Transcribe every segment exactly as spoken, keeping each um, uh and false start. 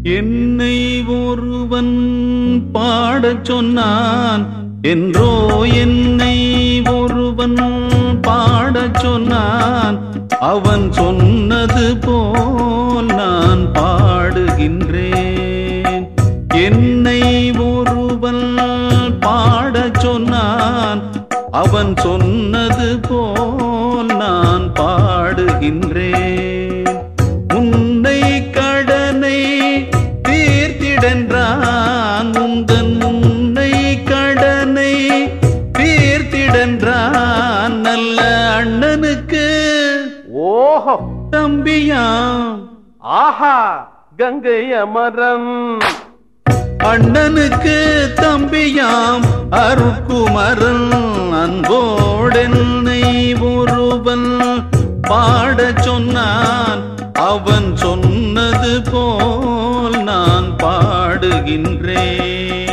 என்னை ஒருவன் பாடச் சொன்னான் என்றோ, என்னை ஒருவன் பாடச் சொன்னான். அவன் சொன்னது போல் நான் பாடுகின்றேன். என்னை ஒருவன் பாடச் சொன்னான், அவன் சொன்னது போல் நான் பாடுகின்றேன். உன்னை கடனை தீர்த்திடன்றான், உந்தன் உன்னை கடனை தீர்த்திடன்றான். நல்ல அண்ணனுக்கு ஓஹோ தம்பியாம், ஆஹா கங்கை அமரன். அண்ணனுக்கு தம்பியாம் அருக்குமரன். அன்போடென்னை ஒருவன் பாடச் சொன்னான், அவன் சொன்னது போல் நான் பாடுகின்றேன்.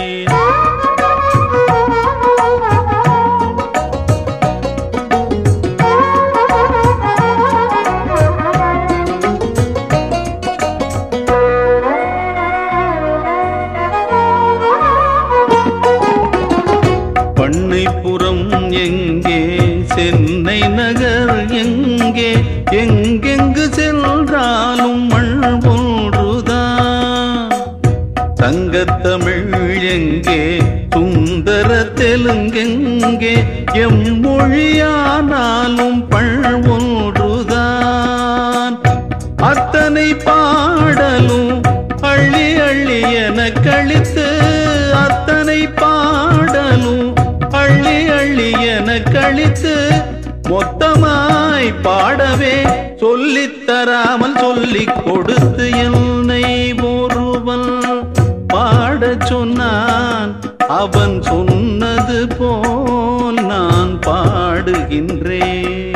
பண்ணைப்புறம் எங்கே, சென்னை நகர் எங்கே, எங்கெங்கு சென்றாலும் மண் ஒன்றுதான். தங்கத்தமிழ் எங்கே, சுந்தர தெலுங்கெங்கே, எம் மொழியானாலும் பண் ஒன்றுதான். அத்தனை பாடலும் அள்ளி அள்ளி என கழித்து, அத்தனை பாடலும் அள்ளி அள்ளி என கழித்து, மொத்தமாய் பாடவே சொல்லித் தராமல் சொல்லிக் கொடுத்து என்னை ஒருவன் பாடச் சொன்னான். அவன் சொன்னது போல் நான் பாடுகின்றேன்.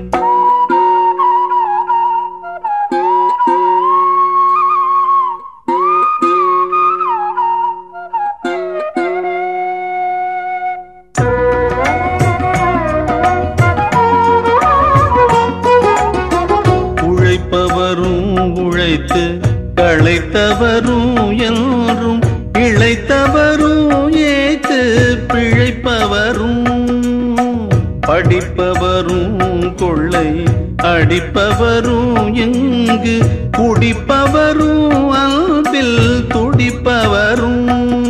உழைப்பவரும் உழைத்து களைத்தவரும் என்றும், இழைத்தவரும் ஏத்து பிழைப்பவரும், படிப்பவரும் கொள்ளை அடிப்பவரும், எங்கு குடிப்பவரும் அன்பில் துடிப்பவரும்,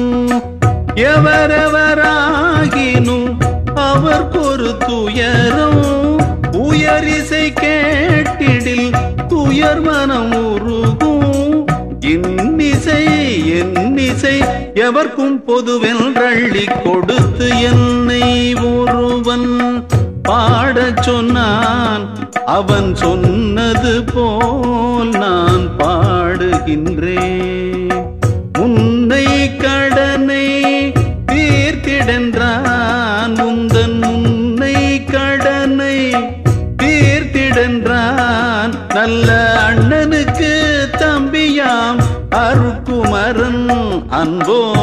எவரவராகினும் அவர்க்கொரு துயரம். உயரிசை கேட்டிடில் துயர் மனம் உருகும். இன்னிசை என்னிசை எவர்க்கும் பொதுவென்றள்ளி கொடுத்து என்னை ஒருவன் பாடச் சொன்னான். அவன் சொன்னது போல் நான் பாடுகின்றேன். உன்னை கடனை தீர்த்திடன்றான், உந்தன் உன்னை கடனை தீர்த்திடன்றான். நல்ல அண்ணனுக்கு தம்பியாம் அருக்குமரன். அன்போ